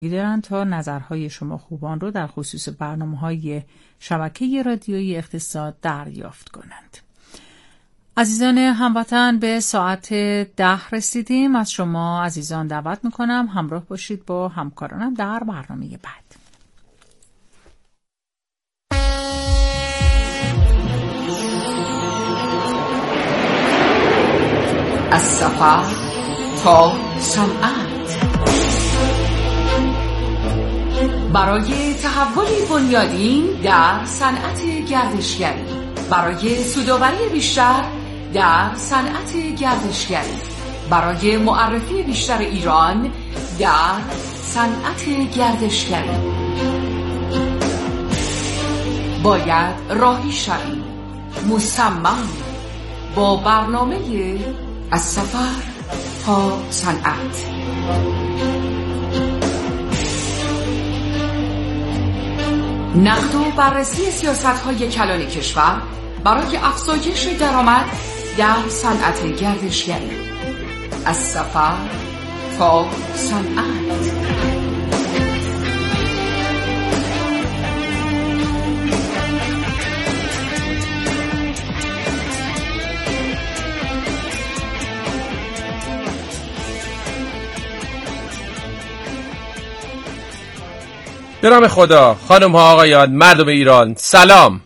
دارن تا نظرهای شما خوبان رو در خصوص برنامه‌های شبکه رادیویی اقتصاد دریافت کنند. عزیزان هموطن، به ساعت 10 رسیدیم. از شما عزیزان دعوت میکنم همراه باشید با همکارانم در برنامه بعد. از سفر تا صنعت، برای تحول بنیادین در صنعت گردشگری، برای سودآوری بیشتر در صنعت گردشگری، برای معرفی بیشتر ایران در صنعت گردشگری باید راهی شویم، مصمم با برنامه از سفر تا صنعت. نقد و بررسی سیاست‌های کلان کشور برای افزایش درآمد در صنعت گردشگری، از سفر تا صنعت. به نام خدا، خانم ها آقایان، مردم ایران، سلام.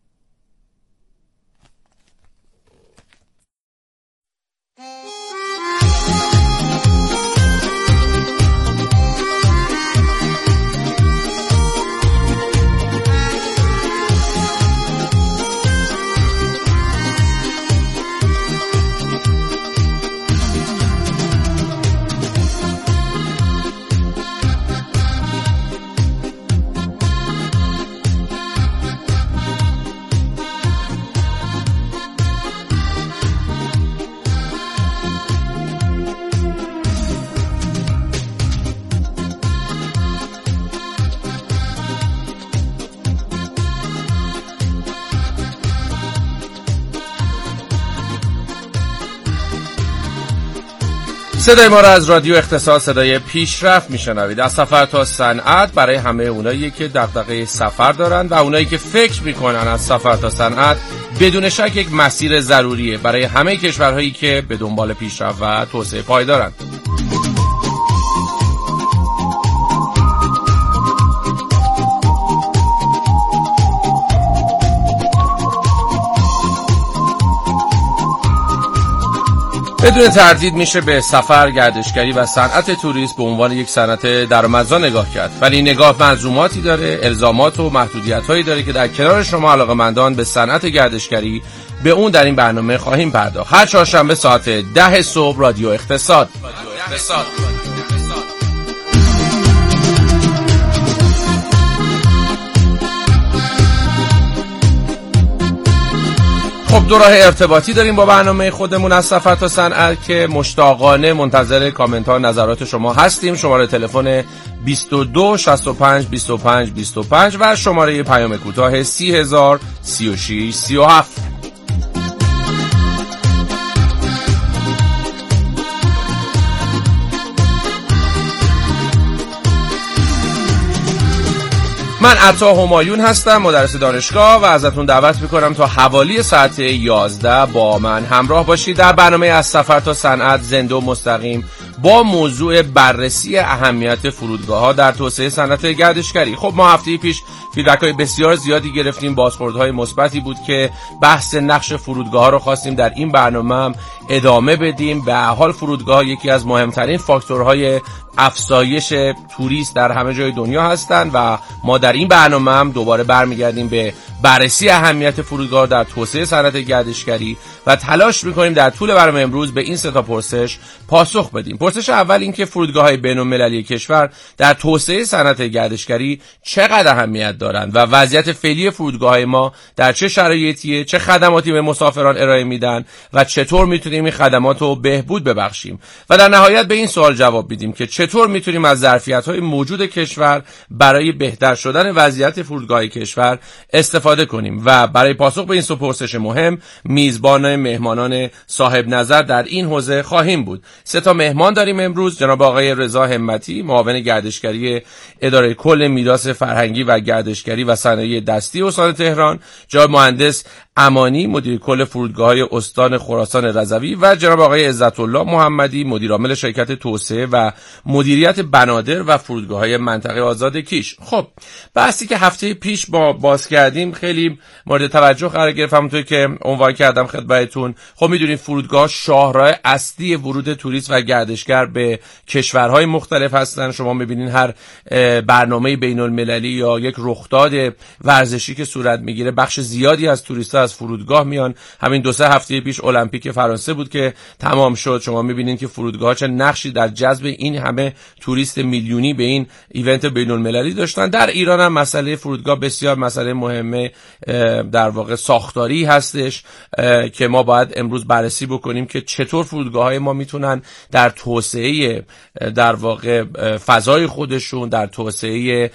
صدای ما را از رادیو اقتصاد، صدای پیشرفت میشنوید. از سفر تا صنعت برای همه اونایی که دغدغه سفر دارن و اونایی که فکر میکنن از سفر تا صنعت بدون شک یک مسیر ضروریه برای همه کشورهایی که به دنبال پیشرفت و توسعه پایدارن. بدون تردید میشه به سفر، گردشگری و صنعت توریسم به عنوان یک صنعت درآمدزا نگاه کرد، ولی این نگاه ملزوماتی داره، الزامات و محدودیت‌هایی داره که در کنار شما علاقه‌مندان به صنعت گردشگری به اون در این برنامه خواهیم پرداخت. هر چهارشنبه ساعت 10 صبح رادیو اقتصاد. خب دو راه ارتباطی داریم با برنامه خودمون از سفر تا صنعت که مشتاقانه منتظر کامنت ها، نظرات شما هستیم. شماره تلفن 22 65 25 25 و شماره پیام کوتاه 30 36 37. من عطا همایون هستم، مدرس دانشگاه، و ازتون دعوت میکنم تا حوالی ساعت 11 با من همراه باشید در برنامه از سفر تا صنعت، زنده و مستقیم، با موضوع بررسی اهمیت فرودگاه‌ها در توسعه صنعت گردشگری. خب ما هفته پیش فیدبک‌های بسیار زیادی گرفتیم، بازخوردهای مثبتی بود که بحث نقش فرودگاه‌ها رو خواستیم در این برنامه هم ادامه بدیم. به هر حال فرودگاه‌ها یکی از مهمترین فاکتورهای افزایش توریست در همه جای دنیا هستند و ما در این برنامه هم دوباره برمیگردیم به بررسی اهمیت فرودگاه در توسعه صنعت گردشگری و تلاش می‌کنیم در طول برنامه امروز به این سه تا پرسش پاسخ بدیم. پرسش اول این که فرودگاه‌های بین‌المللی کشور در توسعه صنعت گردشگری چقدر اهمیت دارند و وضعیت فعلی فرودگاه‌های ما در چه شرایطیه، چه خدماتی به مسافران ارائه میدن و چطور میتونیم این خدمات رو بهبود ببخشیم. و در نهایت به این سوال جواب بدیم که چطور میتونیم از ظرفیت‌های موجود کشور برای بهتر شدن وضعیت فرودگاه کشور استفاده استفاده کنیم. و برای پاسخ به این سه پرسش مهم میزبان مهمانان صاحب نظر در این حوزه خواهیم بود. 3 مهمان داریم امروز. جناب آقای رضا همتی، معاون گردشگری اداره کل میراث فرهنگی و گردشگری و صنایع دستی استان تهران، جناب مهندس امانی، مدیر کل فرودگاه‌های استان خراسان رضوی، و جناب آقای عزت الله محمدی، مدیر عامل شرکت توسعه و مدیریت بنادر و فرودگاه‌های منطقه آزاد کیش. خب بحثی که هفته پیش ما باز کردیم خیلی مورد توجه قرار گرفت، همونطور که عنوان کردم خدمتتون. خب میدونید فرودگاه شاهراه اصلی ورود توریست و گردشگر به کشورهای مختلف هستن. شما میبینید هر برنامه بین‌المللی یا یک رخداد ورزشی که صورت میگیره بخش زیادی از توریست‌ها از فرودگاه میان. همین 2-3 هفته پیش المپیک فرانسه بود که تمام شد. شما میبینید که فرودگاه چه نقشی در جذب این همه توریست میلیونی به این ایونت بین‌المللی داشتن. در ایران هم مسئله فرودگاه بسیار مسئله مهمه در واقع ساختاری هستش که ما باید امروز بررسی بکنیم که چطور فرودگاه‌های ما میتونن در توسعه در واقع فضای خودشون، در توسعه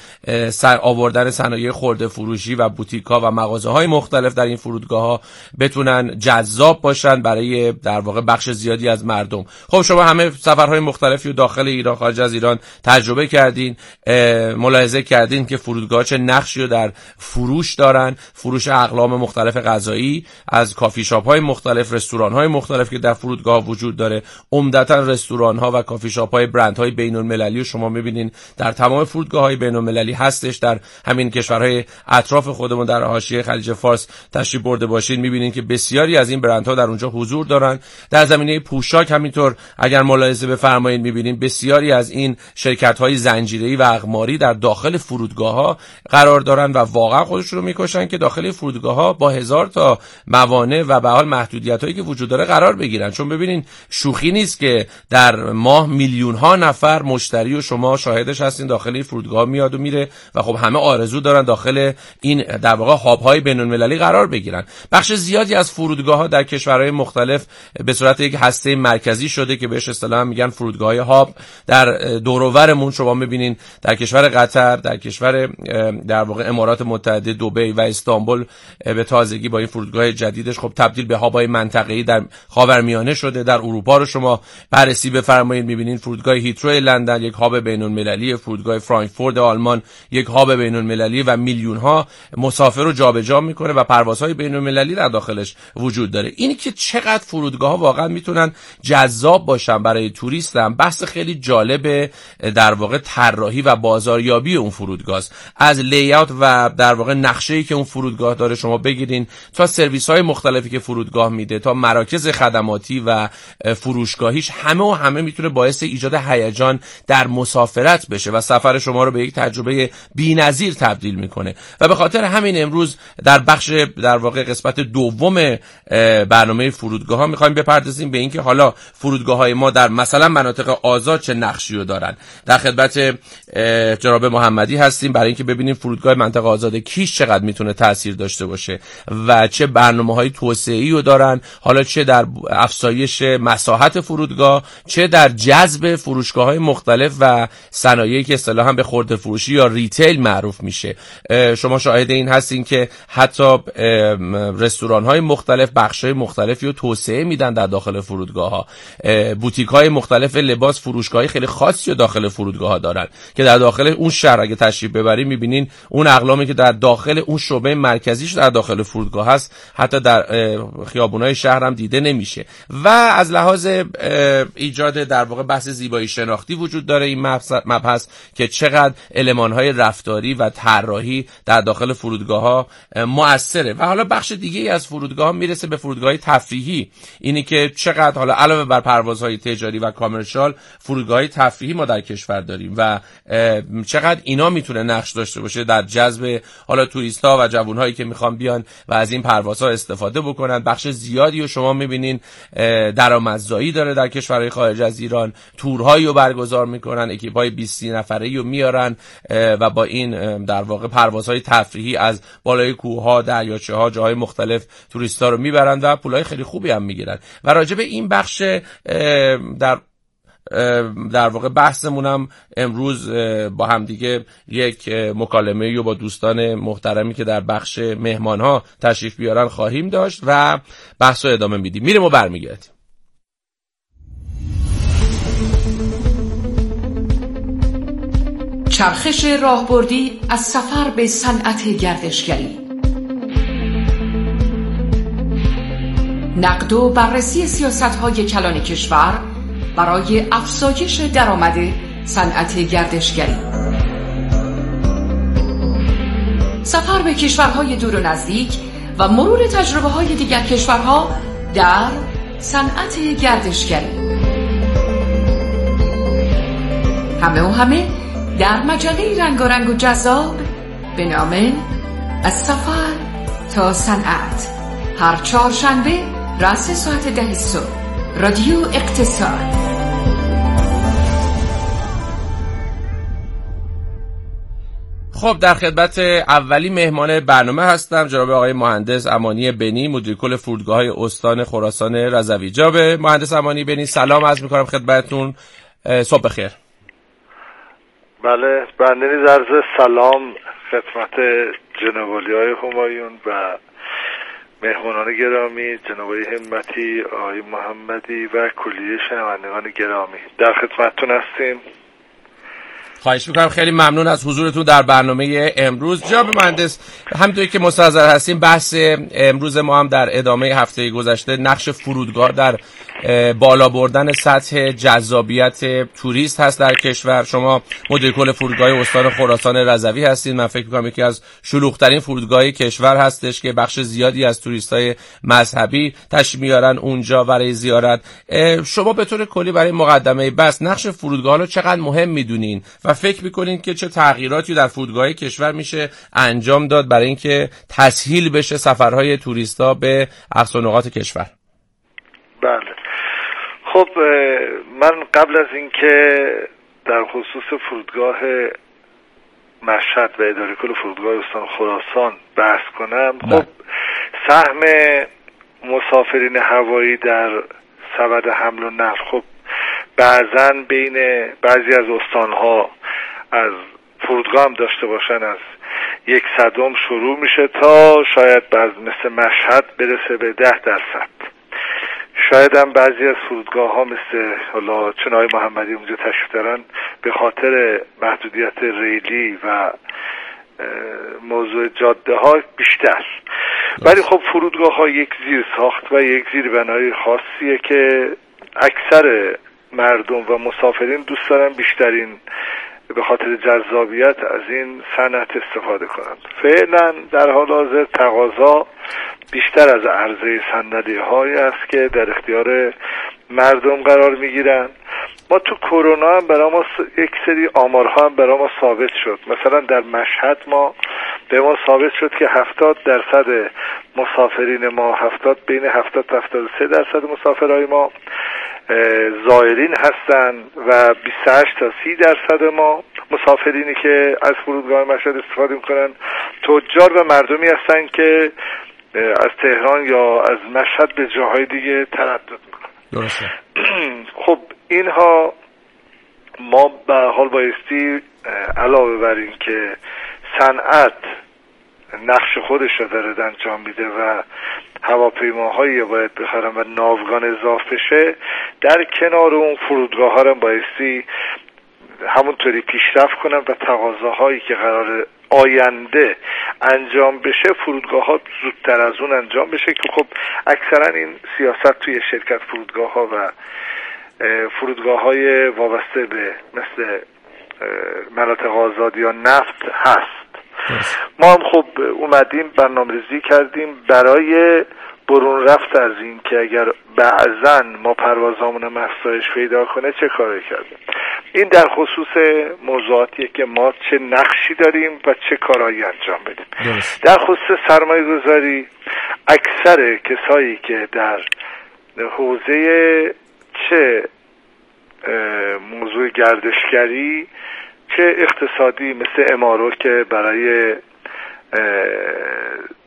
آوردن صنایع خرده فروشی و بوتیک‌ها و مغازه‌های مختلف در این فرودگاه‌ها بتونن جذاب باشن برای در واقع بخش زیادی از مردم. خب شما همه سفرهای مختلفی رو داخل ایران، خارج از ایران تجربه کردین، ملاحظه کردین که فرودگاه‌ها چه نقشی رو در فروش دارن، فروش اقلام مختلف غذایی از کافی شاپ‌های مختلف، رستوران‌های مختلف که در فرودگاه وجود داره. عمدتاً رستوران‌ها و کافی شاپ‌های برندهای بین‌المللی رو شما می‌بینین در تمام فرودگاه‌های بین‌المللی هستش. در همین کشورهای اطراف خودمون در حاشیه خلیج فارس تشریف برده باشین می‌بینین که بسیاری از این برندها در اونجا حضور دارن. در زمینه پوشاک همینطور اگر ملاحظه بفرمایید می‌بینین بسیاری از این شرکت‌های زنجیره‌ای و اقماری در داخل فرودگاه‌ها قرار دارن و واقعا خودشون رو می‌کشن که داخل فرودگاه‌ها با 1000 تا موانع و به حال محدودیت‌هایی که وجود داره قرار بگیرن. چون ببینین شوخی نیست که در ماه میلیون‌ها نفر مشتری و شما شاهدش هستین داخل این فرودگاه میاد و میره و خب همه آرزو دارن داخل این در واقع هاب‌های بین‌المللی قرار بگیرن. بخش زیادی از فرودگاه‌ها در کشورهای مختلف به صورت یک هسته مرکزی شده که بهش اصطلاحاً میگن فرودگاه‌های هاب. در دور و برمون شما می‌بینین در کشور قطر، در کشور در واقع امارات متحده، دبی و استانبول به تازگی با این فرودگاه جدیدش خب تبدیل به هاب‌های منطقه‌ای در خاورمیانه شده. در اروپا رو شما بررسی بفرمایید می‌بینین فرودگاه هیترو لندن یک هاب بین‌المللی، فرودگاه فرانکفورت آلمان یک هاب بین‌المللی و میلیون‌ها مسافر رو جابجا می‌کنه و پروازهای بین‌المللی در داخلش وجود داره. اینی که چقدر فرودگاه‌ها واقعا میتونن جذاب باشن برای توریستم بحث خیلی جالب در واقع طراحی و بازاریابی اون فرودگاه است. از لی‌اوت و در واقع نقشه‌ای که اون فرودگاه داره شما بگیرین تا سرویس‌های مختلفی که فرودگاه میده تا مراکز خدماتی و فروشگاهیش، همه میتونه باعث ایجاد هیجان در مسافرت بشه و سفر شما رو به یک تجربه بی‌نظیر تبدیل میکنه. و به خاطر همین امروز در بخش در واقع قسمت دوم برنامه فرودگاه‌ها می‌خوایم بپردازیم به اینکه حالا فرودگاه‌های ما در مثلا مناطق آزاد چه نقشی رو دارن. در خدمت جناب محمدی هستیم برای اینکه ببینیم فرودگاه منطقه آزاد کیش چقدر میتونه تاثیر داشته باشه و چه برنامه‌های توسعه‌ای رو دارن، حالا چه در افزایش مساحت فرودگاه، چه در جذب فروشگاه‌های مختلف و صنایعی که اصطلاحاً به خرده فروشی یا ریتیل معروف میشه. شما شاهد این هستین که حتی رستوران‌های مختلف بخش‌های مختلفی رو توسعه میدن در داخل فرودگاه‌ها. بوتیک‌های مختلف لباس، فروشگاه‌های خیلی خاصی رو داخل فرودگاه‌ها دارن که در داخل اون شهر اگه تشریف ببرید می‌بینین اون اقلامی که در داخل اون شعبه مرکزیش در داخل فرودگاه هست حتی در خیابون‌های شهر هم دیده نمیشه. و از لحاظ ایجاد در واقع بحث زیبایی شناختی وجود داره این مبحث که چقدر المان‌های رفتاری و طراحی در داخل فرودگاه‌ها مؤثره. و حالا بخش دیگه‌ای از فرودگاه‌ها میرسه به فرودگاه‌های تفریحی. اینی که چقدر حالا علاوه بر پروازهای تجاری و کامرشال فرودگاه‌های تفریحی ما در کشور داریم و چقدر اینا میتونه نقش داشته باشه در جذب حالا توریست‌ها و جوان‌هایی که میخوان بیان و از این پروازها استفاده بکنن. بخش زیادی رو شما میبینین درآمدزایی داره در کشورهای خارج از ایران، تورهایی رو برگزار میکنن، اکیپ‌های 20 نفره‌ای رو میارن و با این در واقع پروازهای تفریحی از بالای کوه‌ها، دریاچه‌ها، جاهای مختلف توریست‌ها رو میبرن و پولای خیلی خوبی هم میگیرن. و راجع به این بخش در در واقع بحثمونم امروز با همدیگه یک مکالمه رو با دوستان محترمی که در بخش مهمانها تشریف بیارن خواهیم داشت و بحث رو ادامه میدیم. میریم و برمیگردیم. چرخش راهبردی از سفر به صنعت گردشگری، نقد و بررسی سیاست‌های کلان کشور برای افزایش درآمد صنعت گردشگری، سفر به کشورهای دور و نزدیک و مرور تجربه‌های دیگر کشورها در صنعت گردشگری، همه در مجله رنگارنگ و جذاب به نام از سفر تا صنعت، هر چهارشنبه رأس ساعت 10 صبح، رادیو اقتصاد. خب در خدمت اولی مهمان برنامه هستم، جناب آقای مهندس امانی بنی، مدیر کل فرودگاه‌های استان خراسان رضوی. جناب مهندس امانی بنی سلام عرض می‌کنم خدمتتون، صبح بخیر. بله، بنده نیز عرض سلام خدمت جناب علی‌های همایون و مهمانان گرامی، جناب همتی، آقای محمدی و کلیه شنوندگان گرامی، در خدمتتون هستیم. خواهش میکنم، خیلی ممنون از حضورتون در برنامه امروز. جناب مهندس، همونطوری که مستحضر هستیم بحث امروز ما هم در ادامه هفته گذشته نقش فرودگاه در بالا بردن سطح جذابیت توریست هست در کشور. شما مدیر کل فرودگاه استان خراسان رضوی هستید. من فکر میکنم یکی از شلوغ‌ترین فرودگاه کشور هستش که بخش زیادی از توریستای مذهبی تشریف میارن اونجا برای زیارت. شما به طور کلی برای مقدمه بحث نقش فرودگاه رو چقدر مهم میدونین و فکر میکنین که چه تغییراتی در فرودگاه کشور میشه انجام داد برای اینکه تسهیل بشه سفرهای توریستا به اقصا نقاط کشور؟ بله، خب من قبل از اینکه در خصوص فرودگاه مشهد و اداره کل فرودگاه استان خراسان بحث کنم، خب سهم مسافرین هوایی در سبد حمل و نقل خب بعضا بین بعضی از استانها از فرودگاه هم داشته باشن از 1/100 شروع میشه تا شاید مثل مشهد برسه به 10%. شاید هم بعضی از فرودگاه ها مثل حالا چون آقای محمدی اونجا تشریف دارن به خاطر محدودیت ریلی و موضوع جاده ها بیشتر، ولی خب فرودگاه ها یک زیر ساخت و یک زیر بنای خاصیه که اکثر مردم و مسافرین دوست دارن بیشترین به خاطر جذابیت از این صنعت استفاده کنند. فعلا در حال حاضر تقاضا بیشتر از عرضه صندلی‌هایی است که در اختیار مردم قرار میگیرن. ما تو کرونا هم برای ما یک سری آمارها هم برای ما ثابت شد. مثلا در مشهد به ما ثابت شد که 70% مسافرین ما بین 70 تا 73% مسافرهای ما زائرین هستن و 28 تا 30% ما مسافرینی که از فرودگاه مشهد استفاده میکنن تجار و مردمی هستن که از تهران یا از مشهد به جاهای دیگه تردد میکنن. درسته. خب اینها ما به حال بایستی علاوه بر این که صنعت نقش خودش رو داره انجام میده و هواپیماهایی باید بخرن و ناوگان اضافه بشه، در کنار اون فرودگاه ها رو بایستی همونطوری پیشرفت کنن و تقاضاهایی که قرار آینده انجام بشه فرودگاه ها زودتر از اون انجام بشه که خب اکثرا این سیاست توی شرکت فرودگاه ها و فرودگاه های وابسته به مثل مناطق آزاد یا نفت هست. ما هم خب اومدیم برنامه‌ریزی کردیم برای برون رفت از این که اگر بعضاً ما پروازامون افزایش پیدا کنه چه کاری کردیم. این در خصوص موضوعاتیه که ما چه نقشی داریم و چه کارهایی انجام بدیم. در خصوص سرمایه گذاری اکثر کسایی که در حوزه چه موضوع گردشگری چه اقتصادی مثل امارو که برای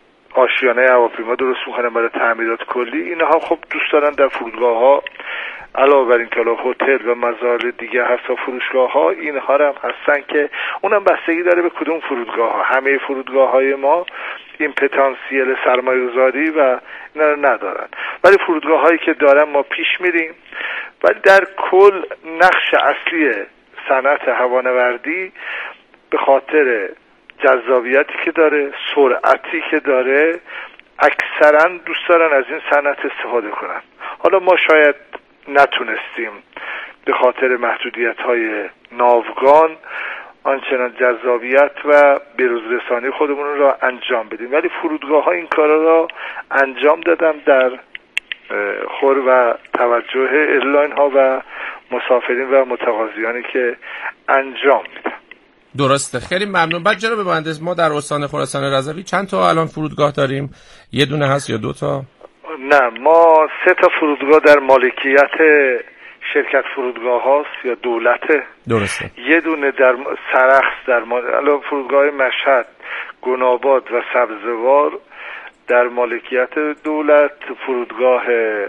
آشیانه هواپیما درست میکنن برای تعمیرات کلی، اینها خب دوست دارن در فرودگاه ها علاوه بر این که هتل و مزارع دیگه هست و فروشگاه ها، اینها هم هستن که اونم بستگی داره به کدوم فرودگاه ها. همه فرودگاه های ما این پتانسیل سرمایه‌گذاری و اینا رو ندارن، ولی فرودگاه هایی که دارن ما پیش میریم. ولی در کل نقش اصلی صنعت هوانوردی به خاطر جذابیتی که داره، سرعتی که داره، اکثرا دوست دارن از این صنعت استفاده کنن. حالا ما شاید نتونستیم به خاطر محدودیت‌های ناوگان آنچنان جذابیت و بروزرسانی خودمون را انجام بدیم، ولی فرودگاه‌ها این کارا را انجام دادن در خور و توجه ایرلاین ها و مسافرین و متقاضیانی که انجام میدن. درسته، خیلی ممنون. بعد جناب مهندس، ما در استان خراسان رضوی چند تا الان فرودگاه داریم؟ یه دونه هست یا 2 تا؟ نه، ما 3 تا فرودگاه در مالکیت شرکت فرودگاه هاست یا دولته. درسته. یه دونه در سرخس در الان فرودگاه مشهد، گناباد و سبزوار در مالکیت دولت، فرودگاه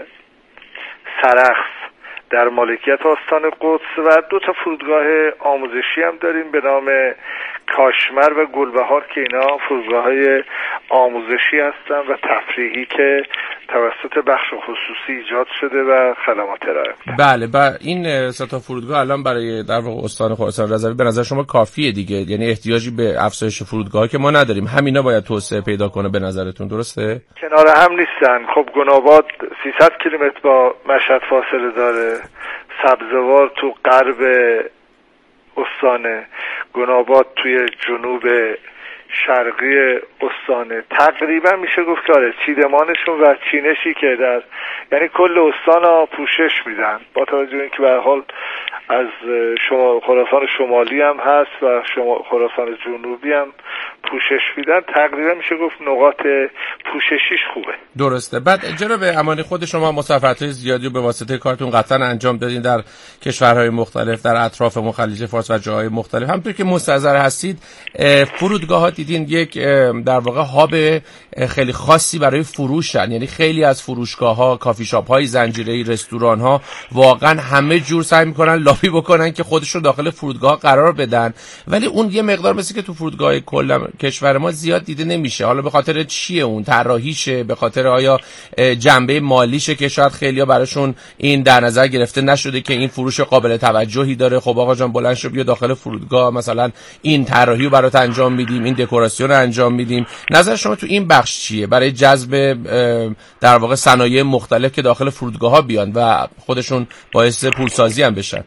سرخس در مالکیت آستان قدس و 2 تا فرودگاه آموزشی هم داریم به نام کاشمر و گلبهار که اینا فرودگاه‌های آموزشی هستن و تفریحی که توسط بخش خصوصی ایجاد شده و خدمات ارائه میدن. بله، این 3 تا فرودگاه الان برای در واقع استان خراسان رضوی به نظر شما کافیه دیگه؟ یعنی احتیاجی به افزایش فرودگاه که ما نداریم، همینا باید توسعه پیدا کنه به نظرتون، درسته؟ کنار هم نیستن. خب گناباد 300 کیلومتر با مشهد فاصله داره، سبزوار تو غرب استانه، گناباد توی جنوب شرقی استانه. تقریبا میشه گفت که چیدمانشون و چینشی که در یعنی کل استان ها پوشش میدن، با توجه به اینکه به هر حال از خراسان شمالی هم هست و خراسان جنوبی هم پوشش میدن. تقریبا میشه گفت نقاط پوششیش خوبه. درسته. بعد جناب امانی، خود شما مسافرت‌های زیادی رو به واسطه کارتون قطعا انجام دادین در کشورهای مختلف، در اطراف خلیج فارس و جاهای مختلف. همونطور که مستحضر هستید، فرودگاه‌ها دیدین یک در واقع هاب خیلی خاصی برای فروشن، یعنی خیلی از فروشگاه‌ها، کافی شاپ‌های زنجیره‌ای، رستوران‌ها واقعا همه جور سعی می‌کنن لابی بکنن که خودشون داخل فرودگاه قرار بدن، ولی اون یه مقدار مثل که تو فرودگاه کل کشور ما زیاد دیده نمیشه. حالا به خاطر چیه؟ اون طراحیشه؟ به خاطر آیا جنبه مالیشه که شاید خیلیا براشون این در نظر گرفته نشده که این فروش قابل توجهی داره؟ خب آقا جان بلند شو بیا داخل فرودگاه، مثلا این طراحی رو برات انجام میدیم، این دکوراسیون رو انجام میدیم. نظر شما تو این بخش چیه برای جذب در واقع صنایع مختلف که داخل فرودگاه ها بیان و خودشون باعث پولسازی هم بشن؟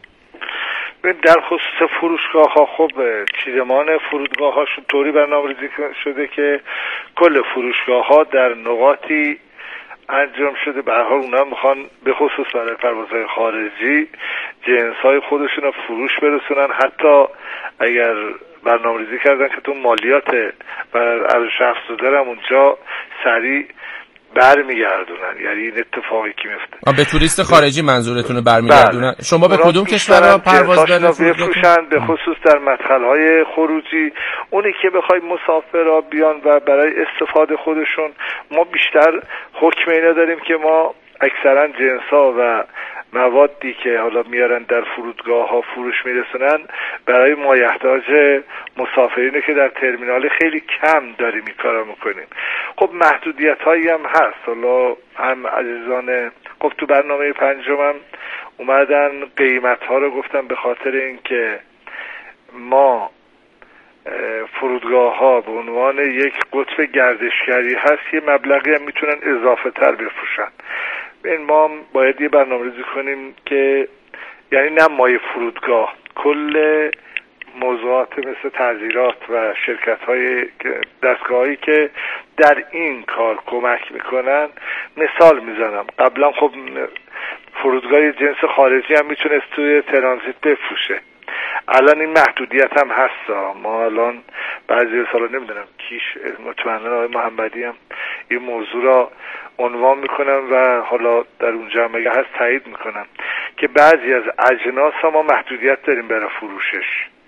در خصوص فروشگاه ها، خب چیدمان فرودگاه هاشون طوری برنامه‌ریزی شده که کل فروشگاه ها در نقاطی انجام شده. به هر حال اونا میخوان به خصوص برای پروازهای خارجی جنس‌های خودشون رو فروش برسونن، حتی اگر برنامه‌ریزی کردن که تو مالیات بر ارزش افزوده هم اونجا سریع برمیگردونن. یعنی این اتفاقی که میفته به توریست خارجی منظورتونه برمیگردونن؟ شما به کدوم کشورها پرواز دارید بفروشن؟ به خصوص در مدخل‌های خروجی، اونی که بخوای مسافرها بیان و برای استفاده خودشون، ما بیشتر حکم اینا داریم که ما اکثرا جنس‌ها و موادی که حالا میارن در فرودگاه ها فروش میرسونن برای مایحتاج مسافرینه که در ترمینال خیلی کم داریم این کارا میکنیم. خب محدودیت هایی هم هست. حالا هم عزیزان خب تو برنامه 5 هم اومدن قیمت ها رو گفتن به خاطر اینکه ما فرودگاه ها به عنوان یک قطب گردشگری هست، یه مبلغی هم میتونن اضافه تر بفروشن. این ما باید یه برنامه‌ریزی کنیم که یعنی نه مای فرودگاه، کل موضوعات مثل تعزیرات و شرکت‌های دستگاهی که در این کار کمک میکنن. مثال میزنم، قبلا خب فرودگاه جنس خارجی هم میتونست توی ترانزیت بفروشه، الان این محدودیت هم هست. ما الان بعضی سالا نمیدونم کیش مطمئنا آقای محمدی هم این موضوع را عنوان میکنن و حالا در اون جمعه هست تایید میکنن که بعضی از اجناس ها ما محدودیت داریم برای فروشش.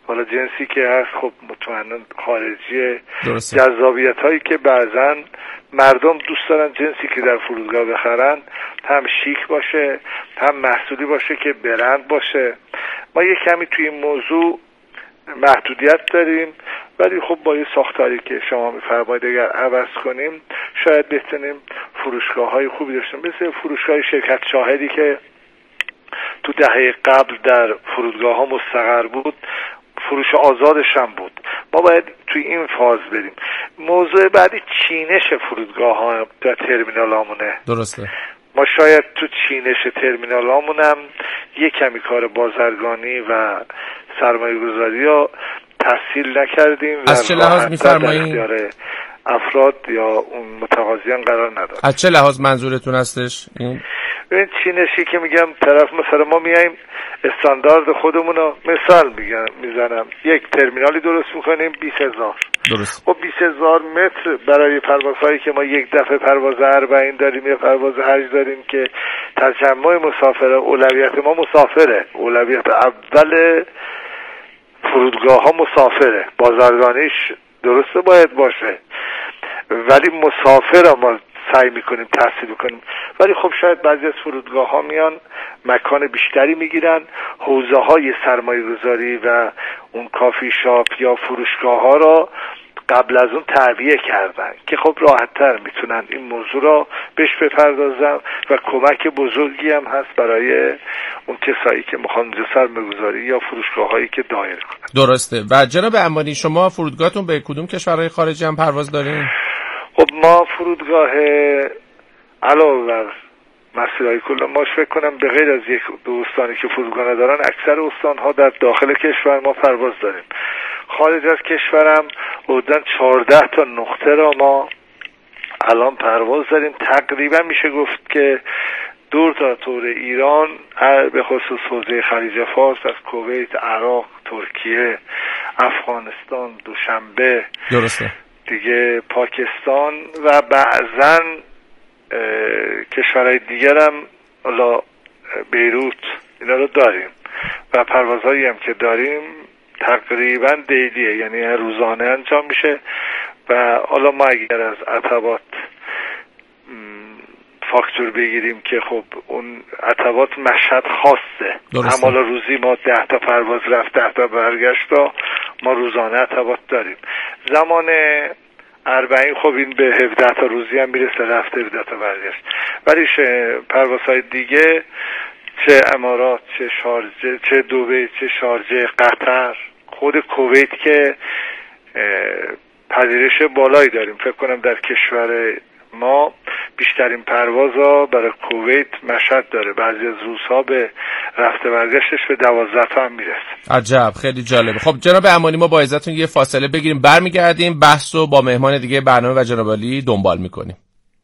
حالا جنسی که هست خب مطمئنا خارجی. جذابیت هایی که بعضا مردم دوست دارن جنسی که در فرودگاه بخرن هم شیک باشه، هم محصولی باشه که برند باشه. ما یه کمی توی این موضوع محدودیت داریم، ولی خب با یه ساختاری که شما می‌فرمایید اگر عوض کنیم شاید بتونیم فروشگاه‌های خوبی داشته باشیم، مثل فروشگاه شرکت شاهدی که تو دهه قبل در فرودگاه‌ها مستقر بود، فروش آزادش هم بود. ما باید توی این فاز بریم. موضوع بعدی چینش فرودگاه‌ها در ترمینالامونه. درسته. ما شاید تو چینش ترمینالامون هم یک کمی کار بازرگانی و سرمایه‌گذاری رو تحصیل نکردیم. از چه لحاظ می‌فرمایید؟ افراد یا اون متقاضیان قرار نداد. از چه لحاظ منظورتون هستش این؟ ببین چینشی که میگم طرف مثلا ما میایم استاندارد خودمون رو مثال میزنم یک ترمینالی درست میکنیم 20,000. درست. خب 20,000 متر برای پروازهایی که ما یک دفعه پرواز 40 داریم یا پرواز 8 داریم که تجمع مسافره، اولویت ما مسافره، اولویت اول فرودگاه ها مسافره، بازرگانیش درسته باید باشه، ولی مسافر ما سعی میکنیم تحصیل کنیم. ولی خب شاید بعضی از فرودگاه ها میان مکان بیشتری میگیرن، حوزه های سرمایه گذاری و اون کافی شاپ یا فروشگاه ها را قبل از اون تعبیه کردن که خب راحت تر میتونن این موضوع را بهش بپردازن و کمک بزرگی هم هست برای اون کسایی که میخوان اونجا سرمایه گذاری یا فروشگاه هایی که دایر کنن. درسته. و جناب امانی شما فرودگاهتون به کدوم کشورهای خارجی هم پرواز دارین؟ خب ما فرودگاه علاوه بر مسیرهای کل ما فکر کنم به غیر از یک دو استانی که فرودگاه ندارن اکثر استانها در داخل کشور ما پرواز داریم. خارج از کشورم حدوداً 14 تا نقطه را ما الان پرواز داریم. تقریبا میشه گفت که دور تا طور ایران به خصوص حوزه خلیج فارس از کویت، عراق، ترکیه، افغانستان، دوشنبه، درسته دیگه پاکستان و بعضن کشورهای دیگر هم حالا بیروت اینا رو داریم و پروازهایی هم که داریم تقریبا دیلیه، یعنی روزانه انجام میشه. و حالا ما اگر از عتبات فاکتور بگیریم که خب اون عتبات مشهد خاصه، اما روزی ما 10 تا پرواز رفت 10 تا برگشت ما روزانه عتبات داریم. زمان 40 خب این به 17 تا روزی هم میرسه، رفت 17 تا برگشت. ولی پروازهای دیگه چه امارات، چه شارجه، چه دبی، چه شارجه، قطر، خود کویت که پذیرش بالایی داریم. فکر کنم در کشور ما بیشترین پروازها برای کویت مشهد داره، بعضی از روزها به رفته برگشتش به 12 تا هم میرسه. عجب، خیلی جالبه. خب جناب امانی ما با اجازهتون یه فاصله بگیریم، برمیگردیم بحث رو با مهمان دیگه برنامه و جناب عالی دنبال میکنیم.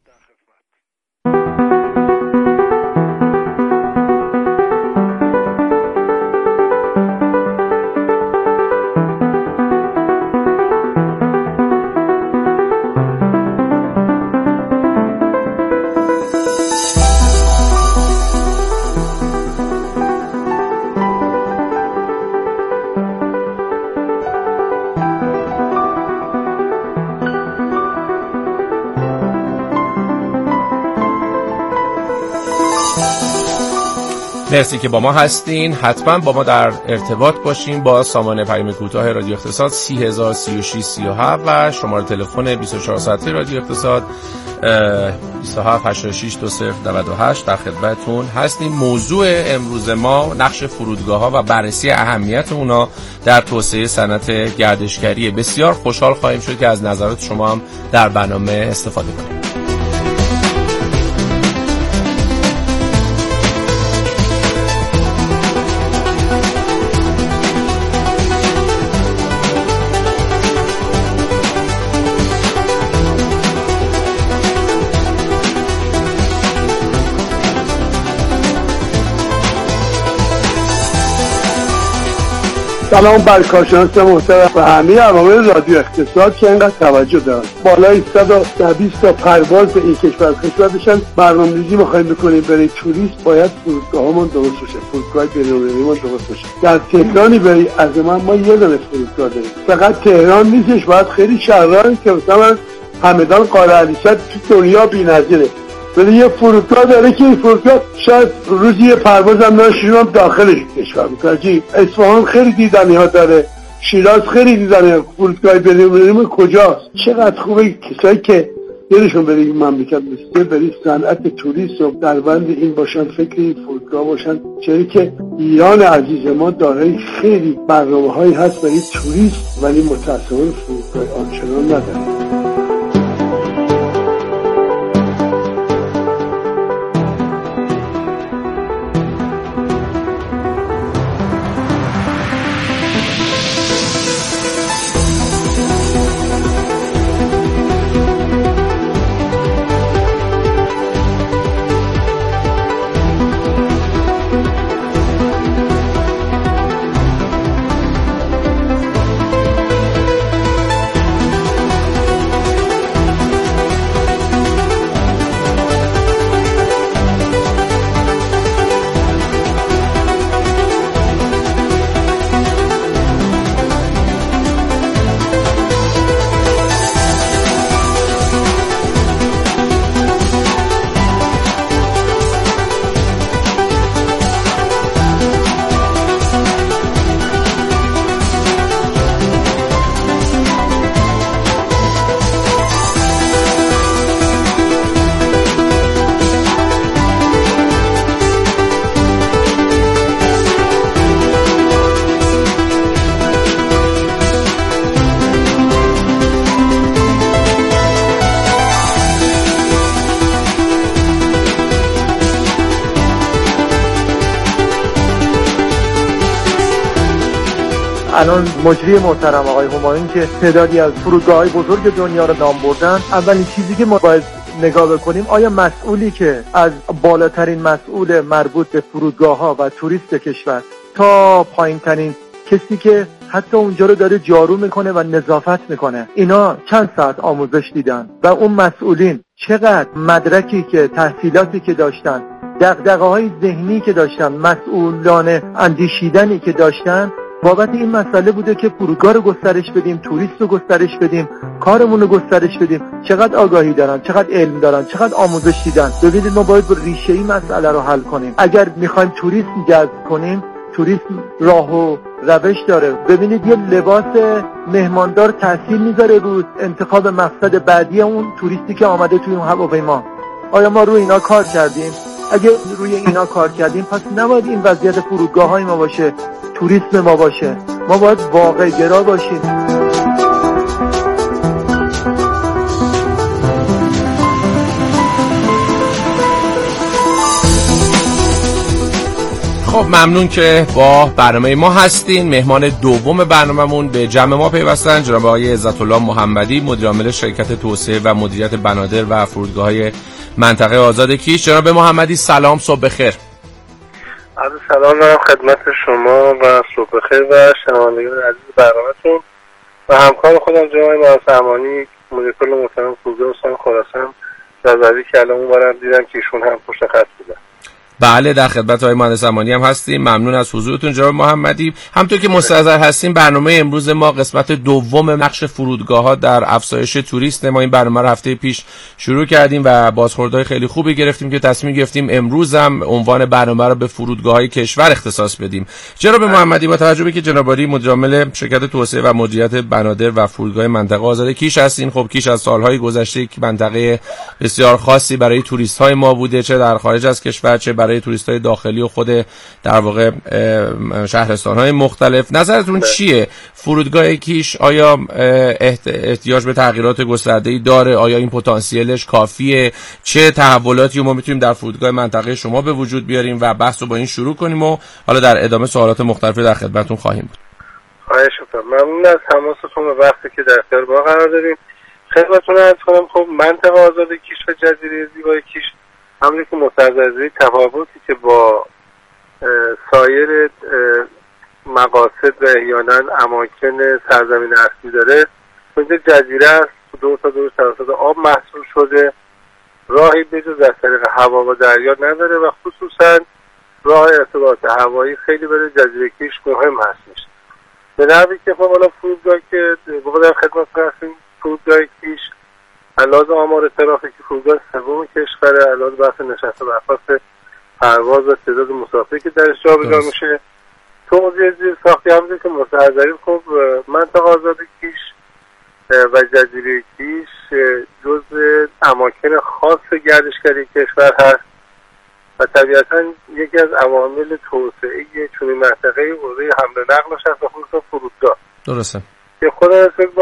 مرسی که با ما هستین. حتما با ما در ارتباط باشین با سامانه پیام کوتاه رادیو اقتصاد 303637 و شماره تلفن 24 ساعته رادیو اقتصاد 27862098 در خدمتتون هستیم. موضوع امروز ما نقش فرودگاه‌ها و بررسی اهمیت اونا در توسعه صنعت گردشگری. بسیار خوشحال خواهیم شد که از نظرات شما هم در برنامه استفاده کنیم. سلام بر کارشناس محترم و همه عوامل رادیو اقتصاد که اینقدر توجه دارن. بالای 120 تا پرواز به این کشور خدمتشن. برنامه‌ریزی می‌خوایم بکنیم برای توریست، باید فرودگاهمون درست باشه، فرودگاه بین‌المللیمون درست باشه. در تهرانی برای از ما یه دونه فرودگاه داریم. فقط تهران نیستش، باید خیلی شهرهایی که مثلا همدان، قاره علیشد تو دنیا بی‌نظیره. ولی یه فرودگاه داره که این فرودگاه شاید روزی یه پرواز هم نشونم داخلش کشور متوجهی. اصفهان خیلی دیدنی ها داره، شیراز خیلی دیدنی ها. فرودگاه بریم کجاست؟ چقدر خوبه کسایی که دلشون برای این مملکت میسته برای صنعت توریست و در بند این باشن، فکر این فرودگاه باشن، چون که ایران عزیز ما دارای خیلی برنامه‌هایی هست برای توریست، ولی متأسفانه فرودگاه آنچنان نداره. الان مجری محترم آقای همایون که تعدادی از فرودگاه‌های بزرگ دنیا رو نام بردن، اولین چیزی که ما باید نگاه بکنیم، آیا مسئولی که از بالاترین مسئول مربوط به فرودگاه‌ها و توریست کشور تا پایین‌ترین کسی که حتی اونجا رو داره جارو میکنه و نظافت میکنه، اینا چند ساعت آموزش دیدن و اون مسئولین چقدر مدرکی که تحصیلاتی که داشتن، دغدغه‌های ذهنی که داشتن، مسئولانه اندیشیدنی که داشتن بابت این مسئله بوده که فرودگاه رو گسترش بدیم، توریست رو گسترش بدیم، کارمون رو گسترش بدیم. چقدر آگاهی دارن، چقدر علم دارن، چقدر آموزش دیدن. ببینید ما باید با ریشه این مسئله رو حل کنیم. اگر میخوایم توریسم جذب کنیم، توریسم راه و روش داره. ببینید یه لباس مهماندار تاثیر میذاره رو انتخاب مقصد بعدی اون توریستی که آمده توی اون هواپیما. آیا ما روی اینا کار کردیم؟ اگه روی اینا کار کردیم، پس نباید این وضعیت فرودگاه‌های ما باشه، توریسم ما باشه. ما باید واقع گرا باشیم. خب ممنون که با برنامه ما هستین. مهمان دوم برنامه‌مون به جمع ما پیوستن جناب آقای عزت‌الله محمدی، مدیر عامل شرکت توسعه و مدیریت بنادر و فرودگاه‌های منطقه آزاد کیش. جناب محمدی سلام، صبح بخیر. عرض سلام دارم خدمت شما و صبح بخیر و شنوندگان عزیز برنامه‌تون و همکار خودم جناب مهندس امانی، مدیر کل محترم فرودگاه استان خراسان جزایی که الان اونورم دیدم که ایشون هم پشت خط بودن. بله، در خدمت آقای مهندس امانی هم هستیم. ممنون از حضورتون جناب محمدی. همونطور که مستحضر هستیم، برنامه امروز ما قسمت دوم نقش فرودگاه‌ها در افزایش توریست. ما این برنامه رو هفته پیش شروع کردیم و بازخوردهای خیلی خوبی گرفتیم که تصمیم گرفتیم امروز هم عنوان برنامه رو به فرودگاه‌های کشور اختصاص بدیم. جناب محمدی، با توجه به که جناب عالی مدیر عامل شرکت توسعه و مدیریت بنادر و فرودگاه منطقه آزاد کیش هستین، خب کیش از سال‌های گذشته یک منطقه بسیار خاصی برای توریست‌های ما بوده، چه در خارج از کشور چه برای توریست‌های داخلی و خود در واقع شهرستان‌های مختلف. نظرتون چیه؟ فرودگاه کیش آیا احتیاج به تغییرات گسترده‌ای داره؟ آیا این پتانسیلش کافیه؟ چه تحولاتی ما میتونیم در فرودگاه منطقه شما به وجود بیاریم و بحث رو با این شروع کنیم و حالا در ادامه سوالات مختلفی در خدمتتون خواهیم بود. خواهش می‌کنم. ممنون از تماستون و وقتی که در اختیار ما قرار دادیم. خدمتتون عرض کنم خب منطقه آزاد کیش و جزیره زیبای کیش همونی که مستحضر تفاوتی که با سایر مقاصد و احیانا اماکن سرزمین اصلی داره. اونجا جزیره است، دور تا دور توسط آب محصول شده، راهی بجز از طریق هوا و دریا نداره و خصوصا راه ارتباط هوایی خیلی برای جزیره کیش مهم هستش. به نحوی که خب حالا فرودگاه که بقید در خدمت هستیم، فرودگاه کیش علاوه آمار ترافیکی فرودگاه سوم کشور، علاوه بحث نشست و برخاست پرواز و تعداد مسافری که درش جابجا میشه، توضیح زیر ساختی همونجور که مستحضرین خب منطقه آزاد کیش و جزیره کیش جزء اماکن خاص گردشگری کشور هست و طبیعتا یکی از عوامل توسعه چنین منطقه حوزه حمل و نقلش هست و خصوصا فرودگاه. درسته. که خود